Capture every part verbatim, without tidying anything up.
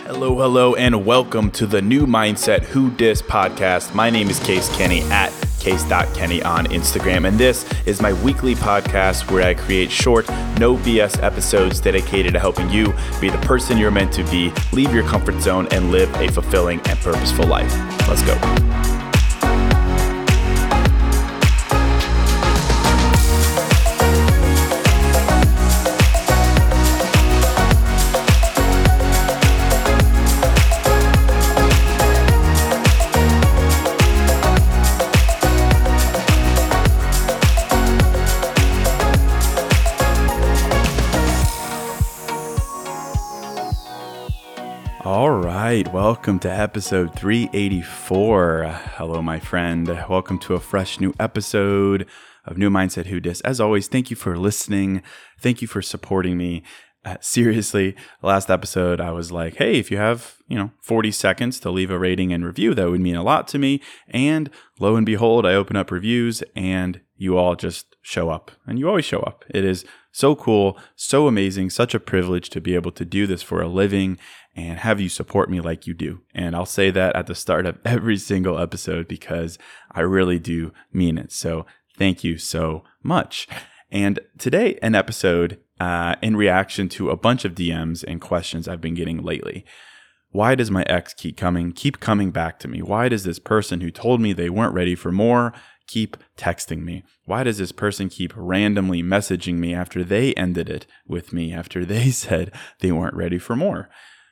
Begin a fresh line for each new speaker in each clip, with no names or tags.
Hello, hello, and welcome to the New Mindset Who Dis podcast. My name is Case Kenny at case dot kenny on Instagram, and this is my weekly podcast where I create short, no B S episodes dedicated to helping you be the person you're meant to be, leave your comfort zone, and live a fulfilling and purposeful life. Let's go. All right, welcome to episode three eighty-four. Hello, my friend. Welcome to a fresh new episode of New Mindset Who Dis. As always, thank you for listening. Thank you for supporting me. Uh, seriously, last episode, I was like, hey, if you have, you know, forty seconds to leave a rating and review, that would mean a lot to me. And lo and behold, I open up reviews and you all just show up. And you always show up. It is so cool, so amazing, such a privilege to be able to do this for a living and have you support me like you do. And I'll say that at the start of every single episode because I really do mean it. So thank you so much. And today, an episode uh, in reaction to a bunch of D Ms and questions I've been getting lately. Why does my ex keep coming, keep coming back to me? Why does this person who told me they weren't ready for more keep texting me? Why does this person keep randomly messaging me after they ended it with me, after they said they weren't ready for more?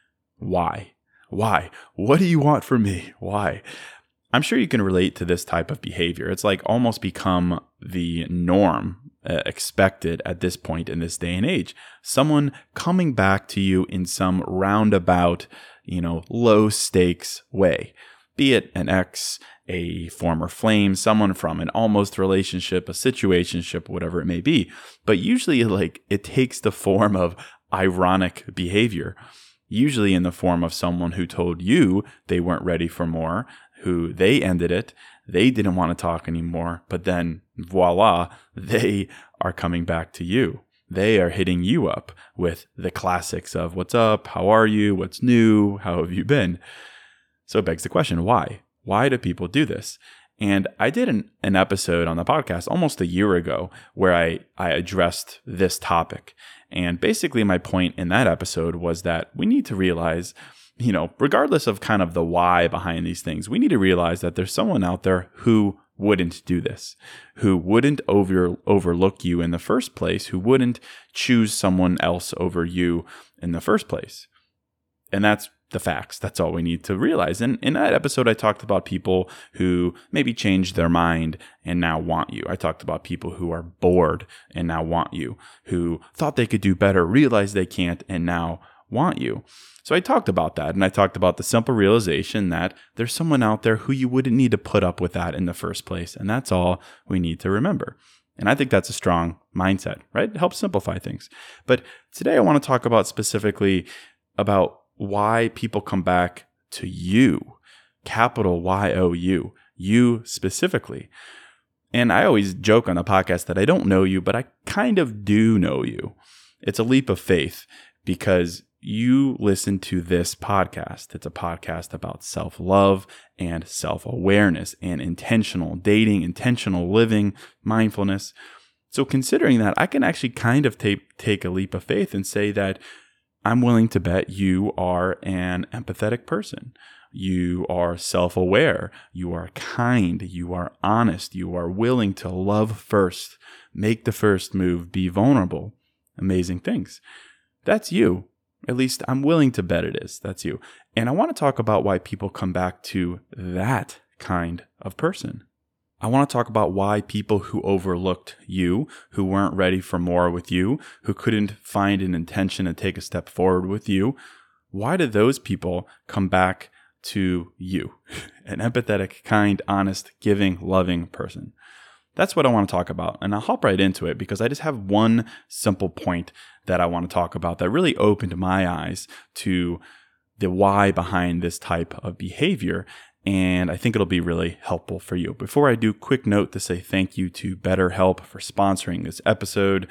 Why? Why? What do you want from me? Why? I'm sure you can relate to this type of behavior. It's like almost become the norm, uh, expected at this point in this day and age. Someone coming back to you in some roundabout, you know, low stakes way. Be it an ex, a former flame, someone from an almost relationship, a situationship, whatever it may be. But usually like it takes the form of ironic behavior. Usually in the form of someone who told you they weren't ready for more, who they ended it, they didn't want to talk anymore, but then voila, they are coming back to you. They are hitting you up with the classics of what's up, how are you, what's new, how have you been? So it begs the question, why? Why do people do this? And I did an, an episode on the podcast almost a year ago where I, I addressed this topic. And basically my point in that episode was that we need to realize, you know, regardless of kind of the why behind these things, we need to realize that there's someone out there who wouldn't do this, who wouldn't over, overlook you in the first place, who wouldn't choose someone else over you in the first place. And that's the facts. That's all we need to realize. And in that episode, I talked about people who maybe changed their mind and now want you. I talked about people who are bored and now want you, who thought they could do better, realized they can't, and now want you. So I talked about that. And I talked about the simple realization that there's someone out there who you wouldn't need to put up with that in the first place. And that's all we need to remember. And I think that's a strong mindset, right? It helps simplify things. But today I want to talk about specifically about why people come back to you, capital Y O U, you specifically. And I always joke on the podcast that I don't know you, but I kind of do know you. It's a leap of faith because you listen to this podcast. It's a podcast about self-love and self-awareness and intentional dating, intentional living, mindfulness. So considering that, I can actually kind of take, take a leap of faith and say that I'm willing to bet you are an empathetic person. You are self-aware. You are kind. You are honest. You are willing to love first, make the first move, be vulnerable. Amazing things. That's you. At least I'm willing to bet it is. That's you. And I want to talk about why people come back to that kind of person. I want to talk about why people who overlooked you, who weren't ready for more with you, who couldn't find an intention to take a step forward with you, why do those people come back to you? An empathetic, kind, honest, giving, loving person. That's what I want to talk about. And I'll hop right into it because I just have one simple point that I want to talk about that really opened my eyes to the why behind this type of behavior. And I think it'll be really helpful for you. Before I do, quick note to say thank you to BetterHelp for sponsoring this episode.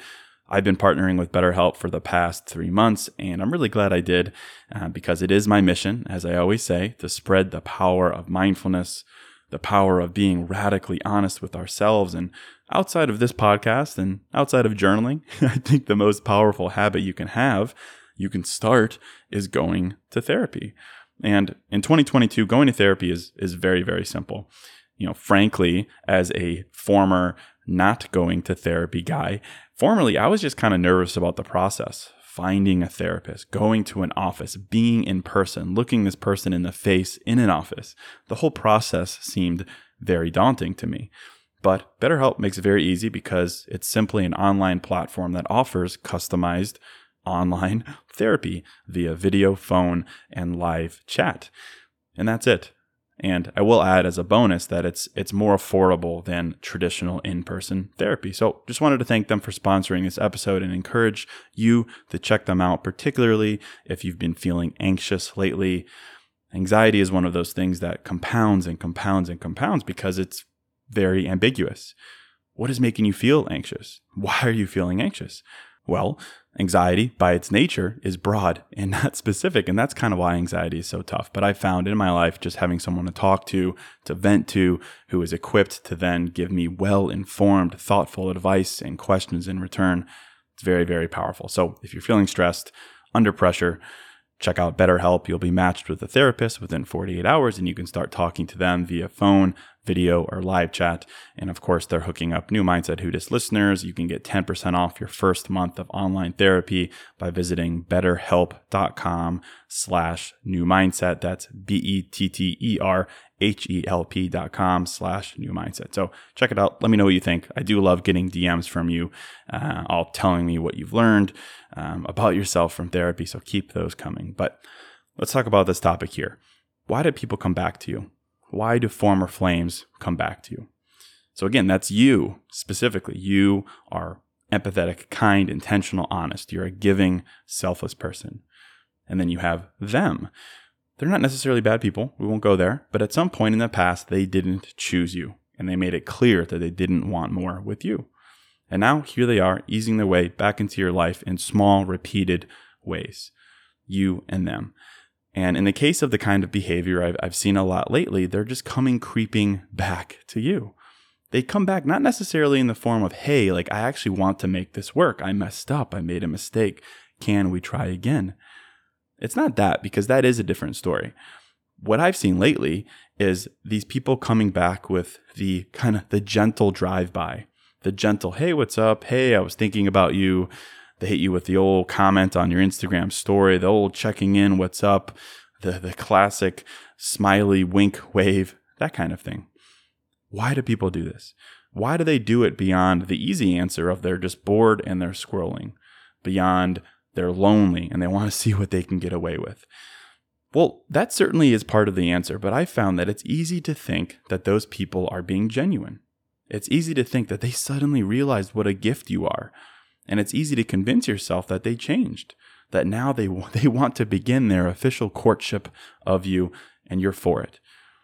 I've been partnering with BetterHelp for the past three months, and I'm really glad I did uh, because it is my mission, as I always say, to spread the power of mindfulness, the power of being radically honest with ourselves. And outside of this podcast and outside of journaling, I think the most powerful habit you can have, you can start, is going to therapy. And in twenty twenty-two, going to therapy is is very, very simple. You know, frankly, as a former not going to therapy guy, formerly I was just kind of nervous about the process. Finding a therapist, going to an office, being in person, looking this person in the face in an office. The whole process seemed very daunting to me. But BetterHelp makes it very easy because it's simply an online platform that offers customized online therapy via video, phone, and live chat. And that's it. And I will add as a bonus that it's it's more affordable than traditional in-person therapy. So just wanted to thank them for sponsoring this episode and encourage you to check them out, particularly if you've been feeling anxious lately. Anxiety is one of those things that compounds and compounds and compounds because it's very ambiguous. What is making you feel anxious? Why are you feeling anxious? Well, anxiety by its nature is broad and not specific. And that's kind of why anxiety is so tough. But I found in my life just having someone to talk to, to vent to, who is equipped to then give me well-informed, thoughtful advice and questions in return. It's very, very powerful. So if you're feeling stressed, under pressure, check out BetterHelp. You'll be matched with a therapist within forty-eight hours, and you can start talking to them via phone, video, or live chat. And of course, they're hooking up New Mindset Who Dis listeners. You can get ten percent off your first month of online therapy by visiting betterhelp.com slash new mindset. That's B-E-T-T-E-R H-E-L-P dot com slash new mindset. So check it out. Let me know what you think. I do love getting D Ms from you, uh, all telling me what you've learned um, about yourself from therapy. So keep those coming. But let's talk about this topic here. Why do people come back to you? Why do former flames come back to you? So again, that's you specifically. You are empathetic, kind, intentional, honest. You're a giving, selfless person. And then you have them. They're not necessarily bad people. We won't go there. But at some point in the past, they didn't choose you. And they made it clear that they didn't want more with you. And now here they are, easing their way back into your life in small, repeated ways. You and them. And in the case of the kind of behavior I've, I've seen a lot lately, they're just coming creeping back to you. They come back not necessarily in the form of, hey, like I actually want to make this work. I messed up. I made a mistake. Can we try again? It's not that, because that is a different story. What I've seen lately is these people coming back with the kind of the gentle drive-by, the gentle, hey, what's up? Hey, I was thinking about you. They hit you with the old comment on your Instagram story, the old checking in, what's up, the, the classic smiley wink wave, that kind of thing. Why do people do this? Why do they do it beyond the easy answer of they're just bored and they're scrolling, beyond they're lonely and they want to see what they can get away with? Well, that certainly is part of the answer, but I found that it's easy to think that those people are being genuine. It's easy to think that they suddenly realized what a gift you are. And it's easy to convince yourself that they changed, that now they they want to begin their official courtship of you and you're for it.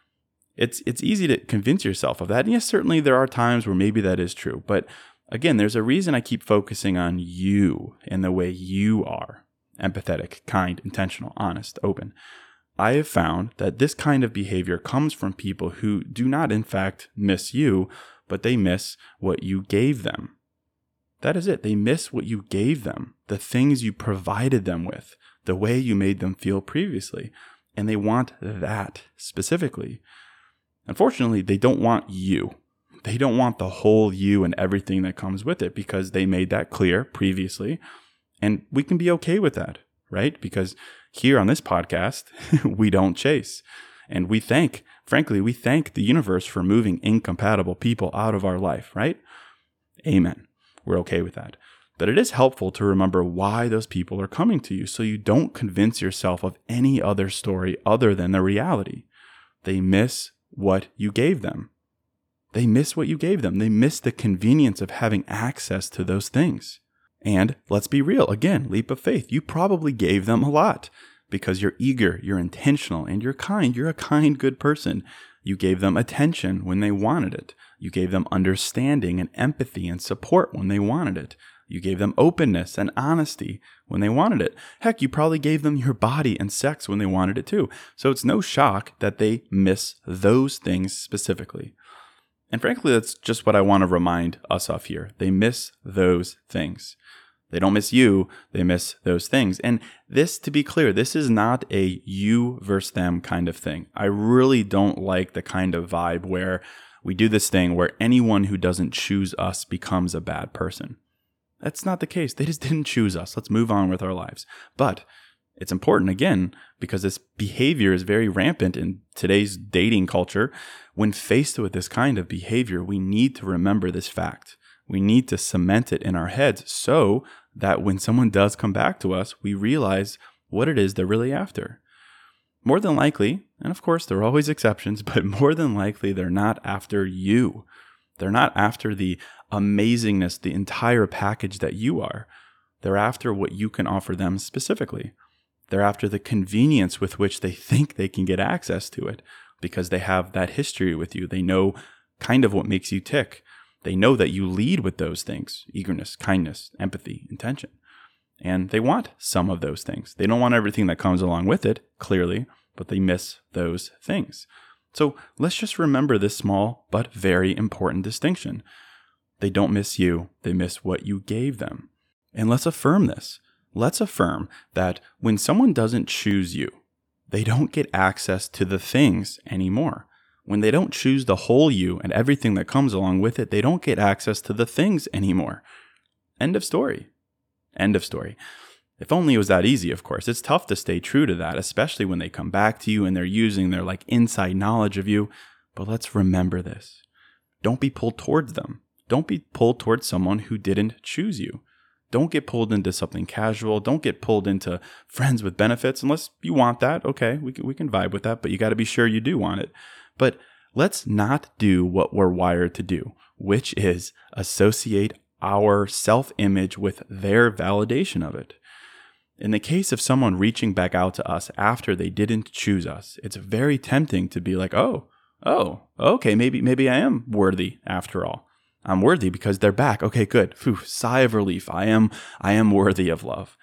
It's it's easy to convince yourself of that. And yes, certainly there are times where maybe that is true. But again, there's a reason I keep focusing on you and the way you are. Empathetic, kind, intentional, honest, open. I have found that this kind of behavior comes from people who do not, in fact, miss you, but they miss what you gave them. That is it. They miss what you gave them, the things you provided them with, the way you made them feel previously. And they want that specifically. Unfortunately, they don't want you. They don't want the whole you and everything that comes with it because they made that clear previously. And we can be okay with that, right? Because here on this podcast, we don't chase. And we thank, frankly, we thank the universe for moving incompatible people out of our life, right? Amen. We're okay with that. But it is helpful to remember why those people are coming to you so you don't convince yourself of any other story other than the reality. They miss what you gave them. They miss what you gave them. They miss the convenience of having access to those things. And let's be real, again, leap of faith. You probably gave them a lot because you're eager, you're intentional, and you're kind. You're a kind, good person. You gave them attention when they wanted it. You gave them understanding and empathy and support when they wanted it. You gave them openness and honesty when they wanted it. Heck, you probably gave them your body and sex when they wanted it too. So it's no shock that they miss those things specifically. And frankly, that's just what I want to remind us of here. They miss those things. They don't miss you, they miss those things. And this, to be clear, this is not a you versus them kind of thing. I really don't like the kind of vibe where we do this thing where anyone who doesn't choose us becomes a bad person. That's not the case. They just didn't choose us. Let's move on with our lives. But it's important, again, because this behavior is very rampant in today's dating culture. When faced with this kind of behavior, we need to remember this fact. We need to cement it in our heads so that when someone does come back to us, we realize what it is they're really after. More than likely, and of course there are always exceptions, but more than likely they're not after you. They're not after the amazingness, the entire package that you are. They're after what you can offer them specifically. They're after the convenience with which they think they can get access to it because they have that history with you. They know kind of what makes you tick. They know that you lead with those things: eagerness, kindness, empathy, intention. And they want some of those things. They don't want everything that comes along with it, clearly, but they miss those things. So let's just remember this small but very important distinction. They don't miss you, they miss what you gave them. And let's affirm this. Let's affirm that when someone doesn't choose you, they don't get access to the things anymore. When they don't choose the whole you and everything that comes along with it, they don't get access to the things anymore. End of story. End of story. If only it was that easy, of course. It's tough to stay true to that, especially when they come back to you and they're using their like inside knowledge of you. But let's remember this. Don't be pulled towards them. Don't be pulled towards someone who didn't choose you. Don't get pulled into something casual. Don't get pulled into friends with benefits unless you want that. Okay, we can, we can vibe with that, but you got to be sure you do want it. But let's not do what we're wired to do, which is associate our self-image with their validation of it. In the case of someone reaching back out to us after they didn't choose us, it's very tempting to be like, oh, oh, okay, maybe maybe I am worthy after all. I'm worthy because they're back. Okay, good. Phew, sigh of relief. I am I am worthy of love.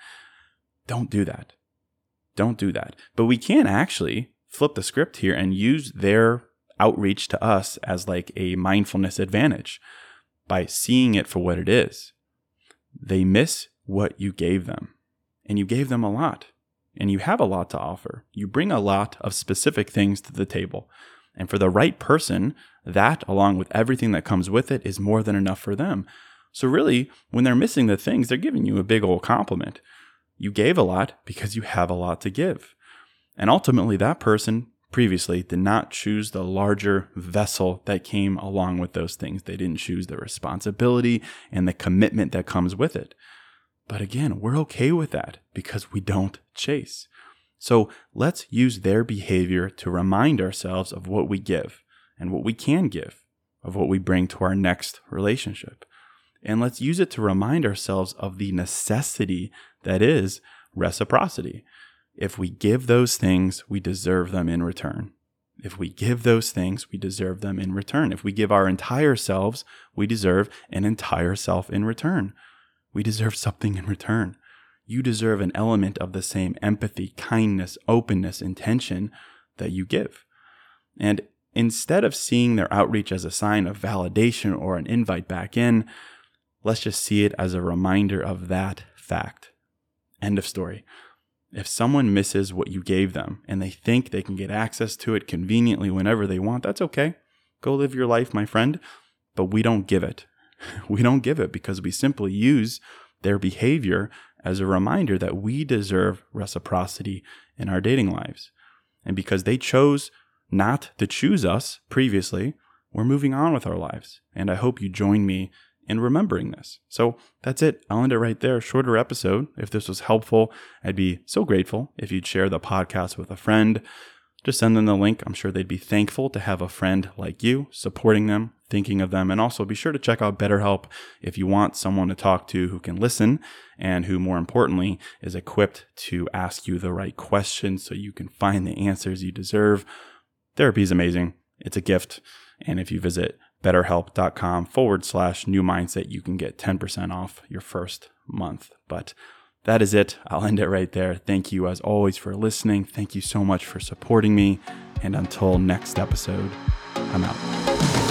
Don't do that. Don't do that. But we can actually flip the script here and use their outreach to us as like a mindfulness advantage by seeing it for what it is. They miss what you gave them. And you gave them a lot. And you have a lot to offer. You bring a lot of specific things to the table. And for the right person, that, along with everything that comes with it, is more than enough for them. So really, when they're missing the things, they're giving you a big old compliment. You gave a lot because you have a lot to give. And ultimately, that person previously did not choose the larger vessel that came along with those things. They didn't choose the responsibility and the commitment that comes with it. But again, we're okay with that because we don't chase. So let's use their behavior to remind ourselves of what we give and what we can give, of what we bring to our next relationship. And let's use it to remind ourselves of the necessity that is reciprocity. If we give those things, we deserve them in return. If we give those things, we deserve them in return. If we give our entire selves, we deserve an entire self in return. We deserve something in return. You deserve an element of the same empathy, kindness, openness, intention that you give. And instead of seeing their outreach as a sign of validation or an invite back in, let's just see it as a reminder of that fact. End of story. If someone misses what you gave them and they think they can get access to it conveniently whenever they want, that's okay. Go live your life, my friend. But we don't give it. We don't give it because we simply use their behavior as a reminder that we deserve reciprocity in our dating lives. And because they chose not to choose us previously, we're moving on with our lives. And I hope you join me in remembering this. So that's it. I'll end it right there. Shorter episode. If this was helpful, I'd be so grateful if you'd share the podcast with a friend. Just send them the link. I'm sure they'd be thankful to have a friend like you supporting them, thinking of them. And also be sure to check out BetterHelp if you want someone to talk to who can listen and who, more importantly, is equipped to ask you the right questions so you can find the answers you deserve. Therapy is amazing. It's a gift. And if you visit betterhelp.com forward slash new mindset. You can get ten percent off your first month. But that is it. I'll end it right there. Thank you as always for listening. Thank you so much for supporting me. And until next episode, I'm out.